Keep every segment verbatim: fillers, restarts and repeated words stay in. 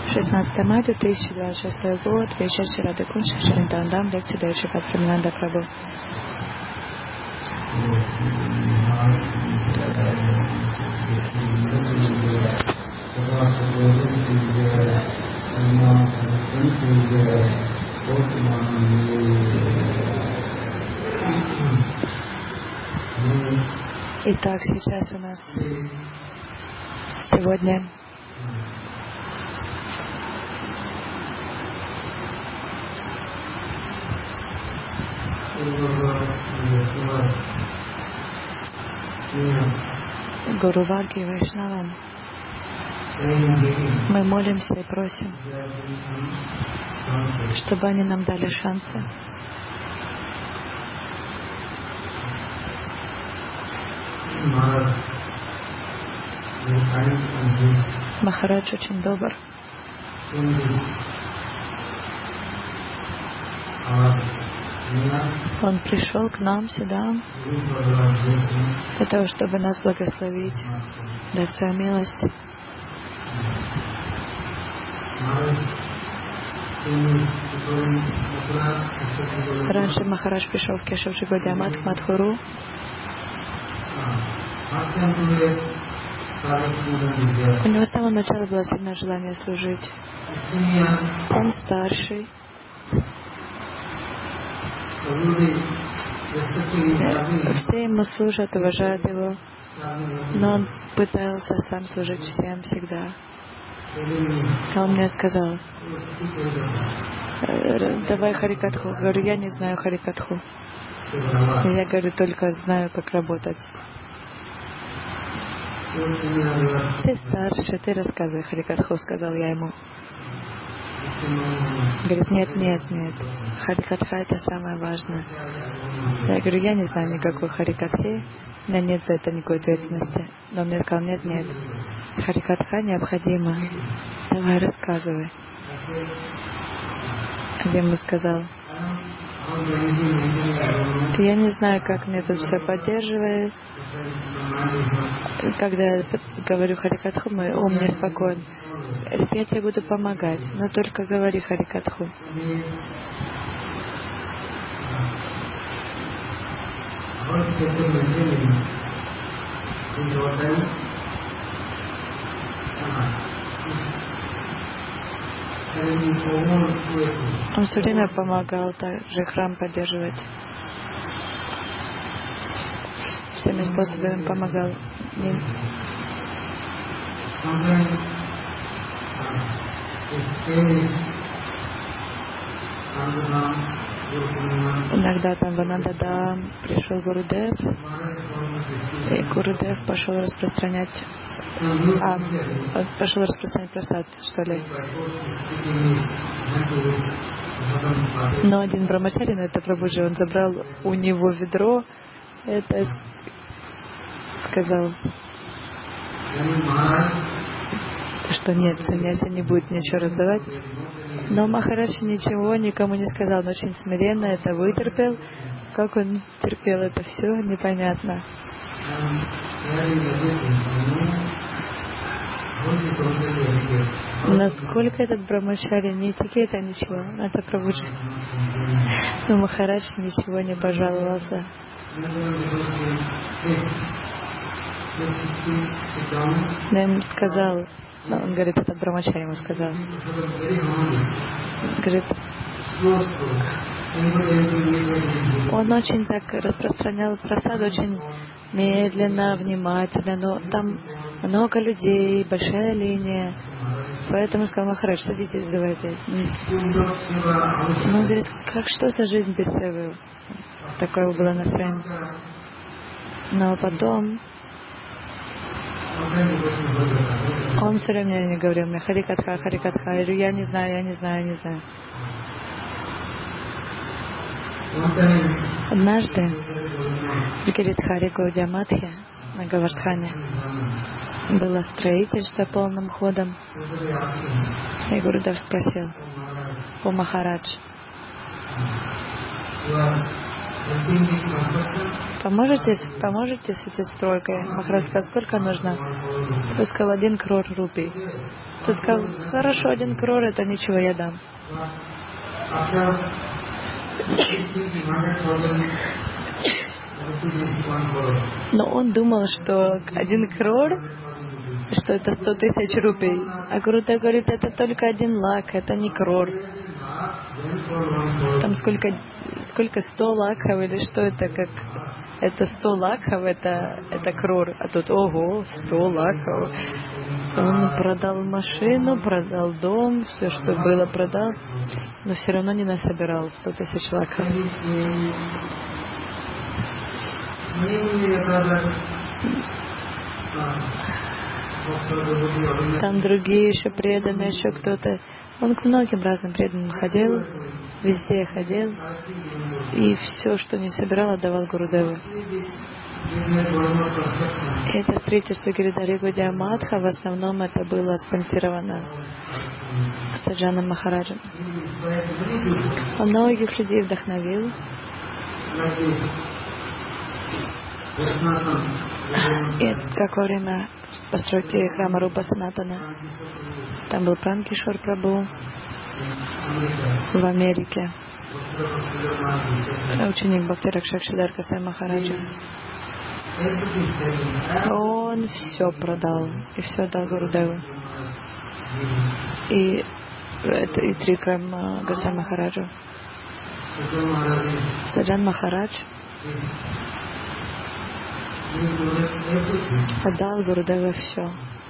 шестнадцатое мая две тысячи двадцать шестого год. Вечер Шрады Кунж, Шринтандам, лекция дающий под Прамананда Прабху. Итак, сейчас у нас сегодня Гуру Варги и Вайшнавам. Мы молимся и просим, чтобы они нам дали шансы. Махарадж очень добр. Он пришел к нам сюда для того, чтобы нас благословить, дать свою милость. Раньше Махарадж пришел в Кешавджи Гаудиамат, в Мадхуру. У него с самого начала было сильное желание служить. Он старший. Все ему служат, уважают его. Но он пытался сам служить всем всегда. А он мне сказал: давай Харикатху. Я говорю, я не знаю Харикатху. Я говорю, только знаю, как работать. Ты старше, ты рассказывай Харикатху, сказал я ему. Говорит, нет, нет, нет. Харикатха — это самое важное. Я говорю, я не знаю никакой Харикатхи, у меня нет за это никакой ответственности. Но он мне сказал, нет, нет. Харикатха необходима. Давай, рассказывай. Я ему сказал, я не знаю, как мне тут все поддерживает. Когда я говорю Харикатху, мой ум неспокоен. Я тебе буду помогать, но только говори Харикатху. Он все время помогал также храм поддерживать. Всеми способами помогал. Иногда там в Анандадам пришел Гурудев, и Гурудев пошел распространять, а, пошел распространять прасад, что ли. Но один брамачари, на это Прабхуджи, он забрал у него ведро, это сказал, что нет, саньяси не будет ничего раздавать. Но Махарадж ничего никому не сказал, он очень смиренно это вытерпел. Как он терпел это все, непонятно. Насколько этот брамачари, не этикета, ничего, это Прабхуджи. Но Махарадж ничего не пожаловался. Но я ему сказал, ну, он говорит, этот брамачари ему сказал. Говорит, он очень так распространял просад, очень медленно, внимательно, но там много людей, большая линия. Поэтому сказал, Махарадж, садитесь, давайте. Но он говорит, как что за жизнь без севы? Такое было настроение. Но потом он все время не говорил мне Харикатха, Харикатха. Я говорю, я не знаю, я не знаю, я не знаю. Однажды в Гиридхаре Гаудиаматхе на Гавардхане было строительство полным ходом. И Гурудев спросил у Махарадж, Поможете, поможете с этой стройкой? Махарадж сказал, сколько нужно? Тот сказал, один крор рупий. Тот сказал, хорошо, один крор, это ничего, я дам. Но он думал, что один крор, что это сто тысяч рупий. А Гурудев говорит, это только один лак, это не крор. Там сколько, сколько сто лакхов или что это, как это сто лакхов, это, это крор. А тут, ого, сто лакхов. Он продал машину, продал дом, все, что было, продал, но все равно не насобирал сто тысяч лакхов. Там другие еще преданные, еще кто-то. Он к многим разным преданным ходил, везде ходил, и все, что не собирал, отдавал Гурудеву. И это строительство Гиридхари Гаудия Матха, в основном это было спонсировано Саджаном Махараджем. Он многих людей вдохновил. И как во время постройки храма Рупа Санатана, там был Пранкишвар Прабху в Америке, ученик Бхакти Ракшакшидар Госвами Махараджа. Он все продал и все дал Гурудеву. И это и Трикам Госвами Махараджу. Саджан Махарадж отдал Гурудеву все.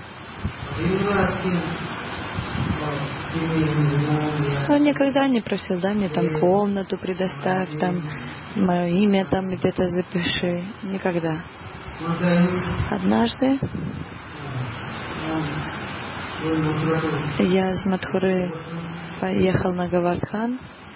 Он никогда не просил, дай мне там комнату предоставь, там мое имя там где-то запиши. Никогда. Однажды я из Мадхуры поехал на Гавардхан.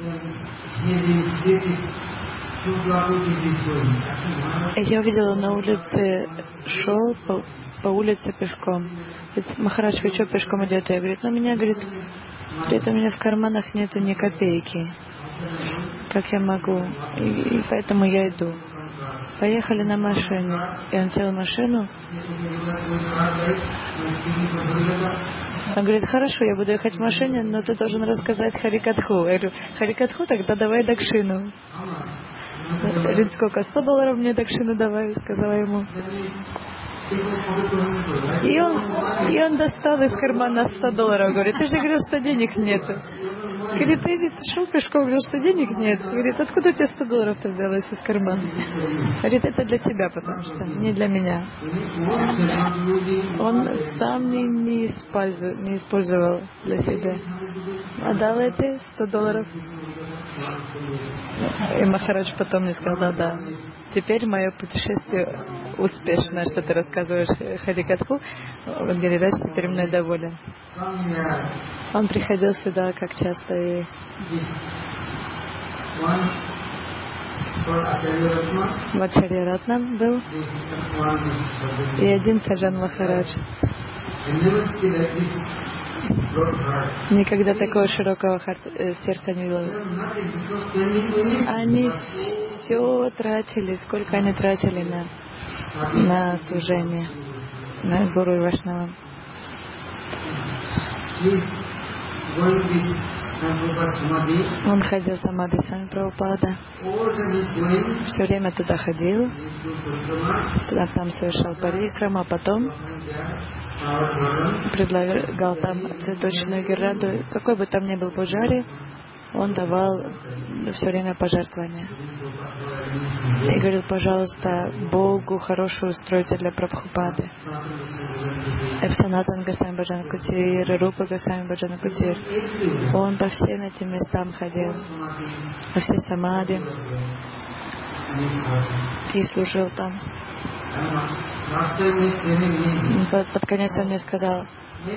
Я увидела на улице, шел по, по улице пешком. Говорит, Махарадж, вы что пешком идете? Я говорю, ну меня, говорит, говорит, у меня в карманах нету ни копейки. Как я могу? И, и поэтому я иду. Поехали на машине. И он сел в машину. Он говорит, хорошо, я буду ехать в машине, но ты должен рассказать Харикатху. Я говорю, Харикатху, тогда давай дакшину. Говорит, сколько? сто долларов мне дакшину давай, сказала ему. И он, и он достал из кармана сто долларов. Говорит, ты же говорил, что денег нету. Говорит, ты шел пешком, говорил, что денег нет. Говорит, откуда у тебя сто долларов-то взялось из кармана? Говорит, это для тебя, потому что не для меня. Он сам не, не, использовал, не использовал для себя. А дал эти сто долларов. И Махарадж потом мне сказал, да, да. Теперь мое путешествие успешно, что ты рассказываешь Харикатху. Гиридхари теперь мной доволен. Он приходил сюда как часто и в Ачарья Ратнам был и один Саджан Махарадж. Никогда такого широкого сердца не видел. Они все тратили, сколько они тратили на, на служение, на Гуру и Вайшнавам. Он ходил самадхи Свами Прабхупада. Все время туда ходил. Там совершал парикрама, а потом предлагал там цветочную гирлянду. Какой бы там ни был пуджари, он давал все время пожертвования. И говорил, пожалуйста, Богу хорошую устройте для Прабхупады. Санатан Госвами Баджан Кутир, Рупа Госвами Баджан Кутир. Он по всем этим местам ходил, по все самади, и служил там. Под, под конец он мне сказал,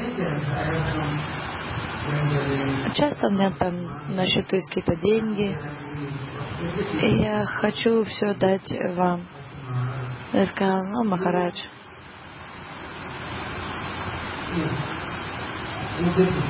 часто у меня там на счету есть какие-то деньги, и я хочу все дать вам. Я сказал, ну, Махарадж,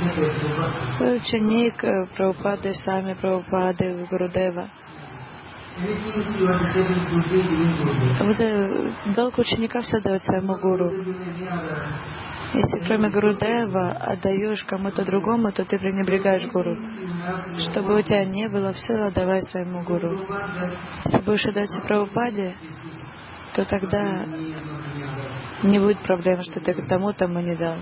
вы ученик Прабхупады, сами Прабхупады, Гурудева. Вот э, долг ученика все дает своему гуру. Если кроме Гурудева отдаешь кому-то другому, то ты пренебрегаешь гуру. Чтобы у тебя не было, все отдавай своему гуру. Если будешь отдать Прабхупаде, то тогда не будет проблем, что ты тому тому не дал.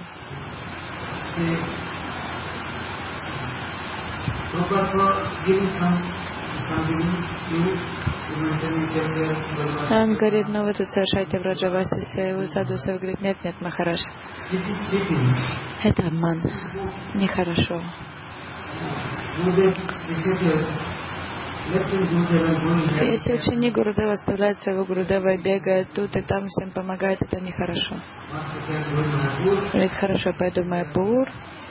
Он говорит, ну вы тут совершаете враджаваси своего садуса. Говорит, нет, нет, Махарадж. Это обман. Нехорошо. Если ученик Гурудева оставляет своего Гурудева и бегает тут и там, всем помогает, это нехорошо. Говорит, хорошо, пойду в Майяпур,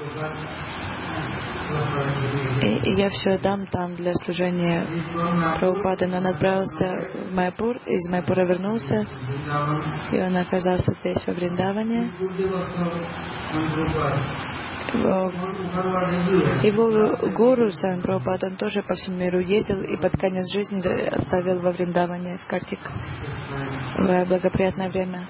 и, и я все дам там для служения Прабхупады. Но он отправился в Майяпур, из Майяпура вернулся, и он оказался здесь, во Вриндаване. Его, его гуру, сам Прабхупад, он тоже по всему миру ездил и под конец жизни оставил во Вриндаване, в Картик, в благоприятное время.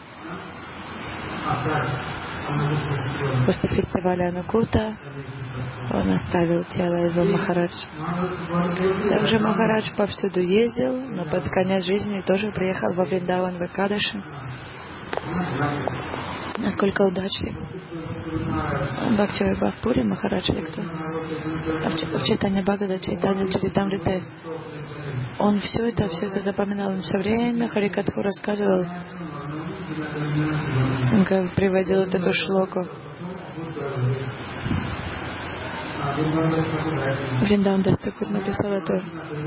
После фестиваля Анукута он оставил тело его Махарадж. Также Махарадж повсюду ездил, но под конец жизни тоже приехал во Вриндаван, в Экадаши. Насколько удачи. Бхактивай Бхавпури Махарадж или кто? В Чайтанья Бхагавата, Чайтанья Чаритамрите. Он все это, все это запоминал. Он все время Харикатху рассказывал. Он как приводил вот эту шлоку. Вриндаван Дас Такур написал это.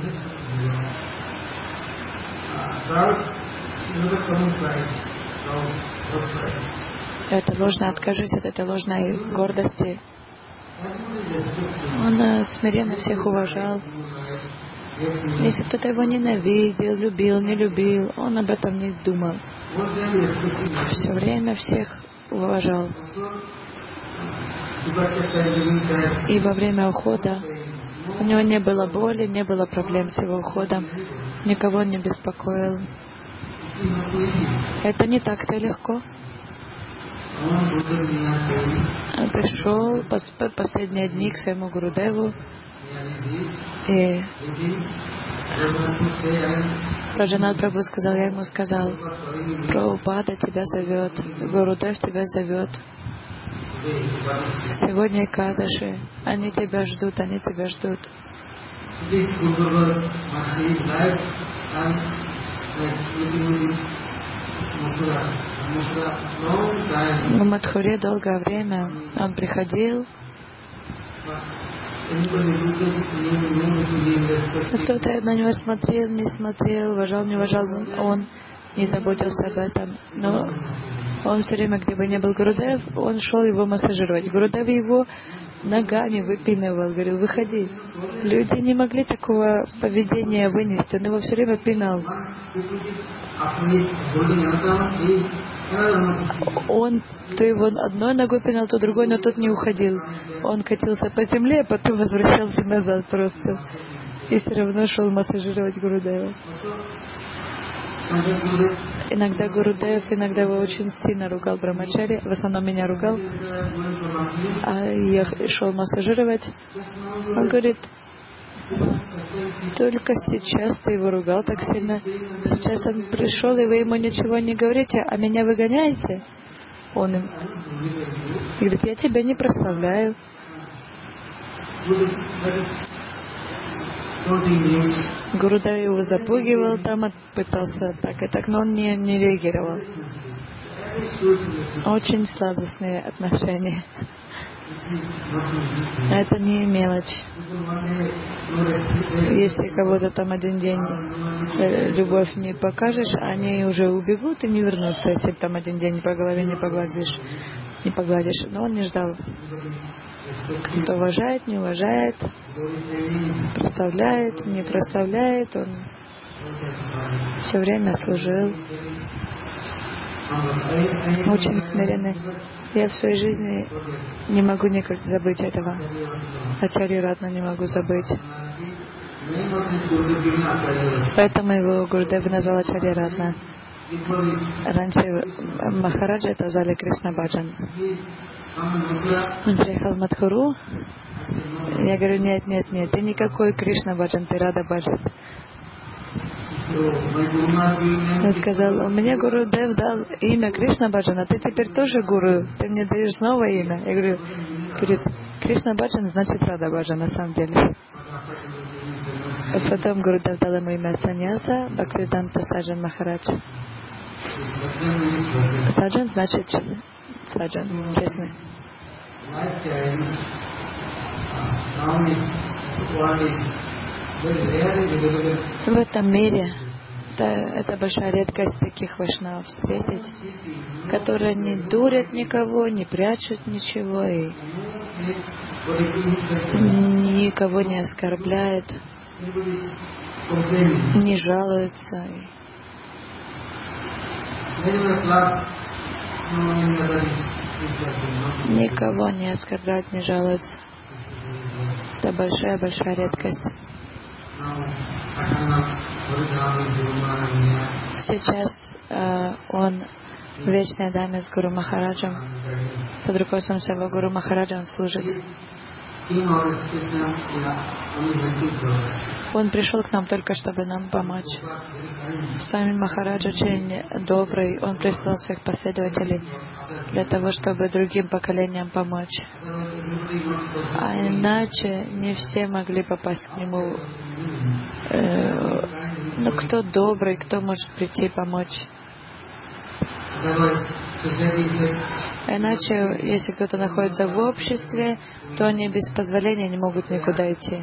Это ложно, откажись от этой ложной гордости. Он э, смиренно всех уважал. Если кто-то его ненавидел, любил, не любил, он об этом не думал. Все время всех уважал. И во время ухода у него не было боли, не было проблем с его уходом. Никого не беспокоил. Это не так-то легко. Он пришел в последние дни к своему Гурудеву, и Раджанат Прабху сказал, я ему сказал, Прабхупада тебя зовет, Гурудев тебя зовет. Сегодня Экадаши, они тебя ждут, они тебя ждут. В Мадхуре долгое время он приходил. Кто-то на него смотрел, не смотрел, уважал, не уважал, он не заботился об этом. Но он все время, где бы ни был Гурудев, он шел его массажировать. Гурудев его ногами выпинывал, говорил, выходи. Люди не могли такого поведения вынести, он его все время пинал. Он то его одной ногой пинал, то другой, но тот не уходил. Он катился по земле, а потом возвращался назад просто. И все равно шел массажировать Гурудева. Иногда Гурудев, иногда его очень сильно ругал Брамачари, в основном меня ругал, а я шел массажировать. Он говорит, только сейчас ты его ругал так сильно. Сейчас он пришел, и вы ему ничего не говорите, а меня выгоняете? Он им говорит, я тебя не прославляю. Гурудев его запугивал, там пытался так и так, но он не, не реагировал. Очень сладостные отношения. Это не мелочь. Если кого-то там один день любовь не покажешь, они уже убегут и не вернутся, если там один день по голове не погладишь, не погладишь. Но он не ждал. Кто-то уважает, не уважает, прославляет, не прославляет, он все время служил. Очень смиренный. Я в своей жизни не могу никак забыть этого. Ачарью Ратну не могу забыть. Поэтому его Гурудев назвал Ачарья Ратна. Раньше Махараджа это звали Кришна Баджан. Он приехал в Мадхуру. Я говорю, нет, нет, нет, ты никакой Кришна Баджан, ты Рада Баджан. Он сказал, у меня Гурудев дал имя Кришна Баджан, а ты теперь тоже гуру, ты мне даешь новое имя. Я говорю, говорит, Кришна Баджан значит Рада Баджан на самом деле. А потом Гурудев дал ему имя Саньяса, Бхактивиданта Саджан Махарадж. Саджан значит Саджан, честный. В этом мире это, это большая редкость таких вайшнавов встретить, которые не дурят никого, не прячут ничего и никого не оскорбляют, не жалуются. Никого не оскорбляют, не жалуются. Это большая-большая редкость. Сейчас э, он в вечной даме с Гуру Махараджем. Под руководством своего Гуру Махараджа он служит. Он пришел к нам только, чтобы нам помочь. С вами Махарадж очень добрый. Он прислал своих последователей для того, чтобы другим поколениям помочь. А иначе не все могли попасть к нему. Э, ну, кто добрый, кто может прийти и помочь. Иначе, если кто-то находится в обществе, то они без позволения не могут никуда идти.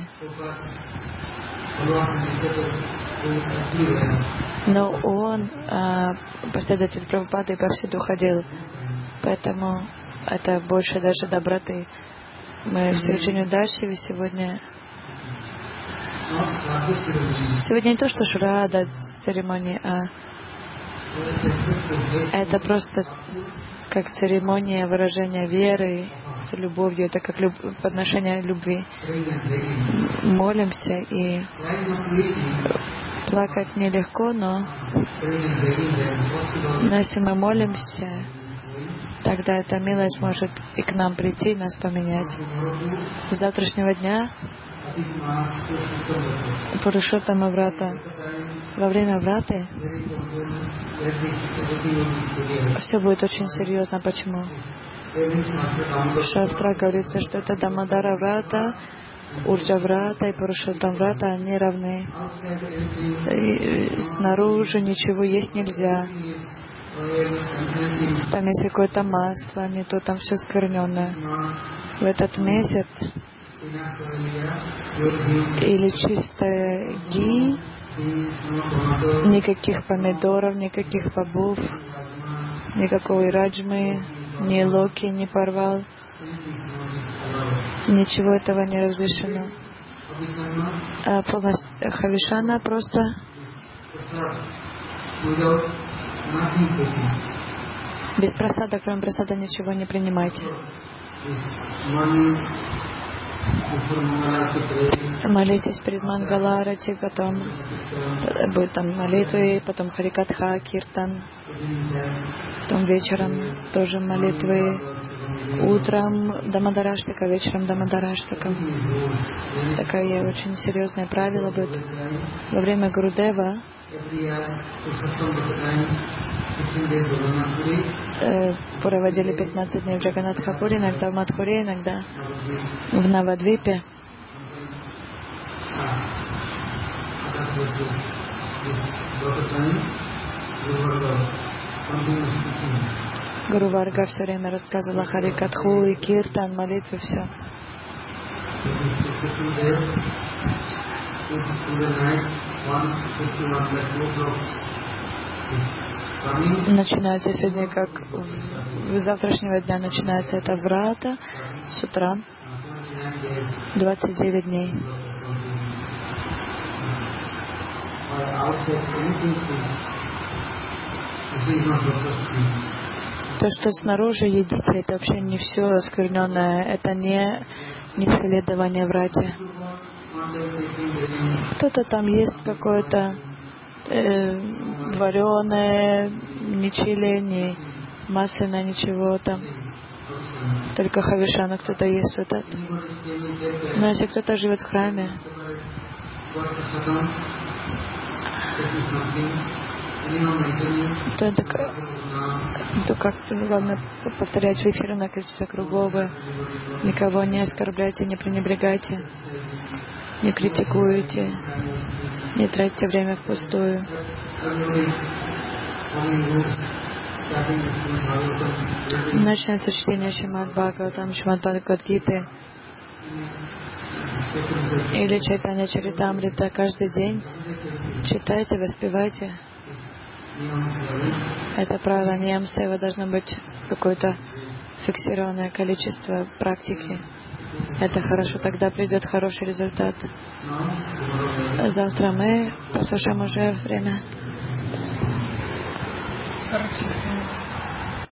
Но он, а, последователь Прабхупады, повсюду ходил. Поэтому это больше даже доброты. Мы все очень удачливы сегодня. Сегодня не то, что шрада, церемония, а это просто как церемония выражения веры с любовью. Это как люб... подношение любви. Молимся, и плакать нелегко, но... но если мы молимся, тогда эта милость может и к нам прийти, и нас поменять. С завтрашнего дня Пурушоттама Врата. Во время Враты все будет очень серьезно. Почему? В Шастра говорится, что это Дамодара Врата, Урджа Врата и Пурушоттам Врата, они равны. И снаружи ничего есть нельзя. Там есть какое-то масло, не то, там все скверненное. В этот месяц или чистое ги, никаких помидоров, никаких бобов, никакой раджмы, ни локи не порвал. Ничего этого не разрешено. А полностью хавишана просто без прасада, кроме прасада ничего не принимайте. Молитесь перед Мангаларати, потом будет там молитвы, потом Харикатха, Киртан, потом вечером тоже молитвы, утром Дамадараштака, вечером Дамадараштака. Такое очень серьезное правило будет. Во время Гурудева проводили пятнадцать дней в Джаганатхапуре, иногда в Мадхуре, иногда в Навадвипе. Гуру Варга все время рассказывала Харикатху и Киртан, молитвы, все. Начинается сегодня, как с завтрашнего дня начинается это Врата с утра, двадцать девять дней. То, что снаружи едите, это вообще не все оскверненное, это не, не следование Врате. Кто-то там ест какое-то э, вареное, ни чили, ни масляное, ничего там. Только хавишану кто-то ест вот это. Но если кто-то живет в храме, то, это, то как главное повторять фиксированное количество кругов. Никого не оскорбляйте, не пренебрегайте, не критикуйте, не тратьте время впустую. Начинается чтение Шримад Бхагаватам, Шримад Бхагавад-гиты или Чайтанья Чаритамрита каждый день. Читайте, воспевайте. Это правило Ньям Сева, должно быть какое-то фиксированное количество практики. Это хорошо, тогда придет хороший результат. Завтра мы послушаем уже время.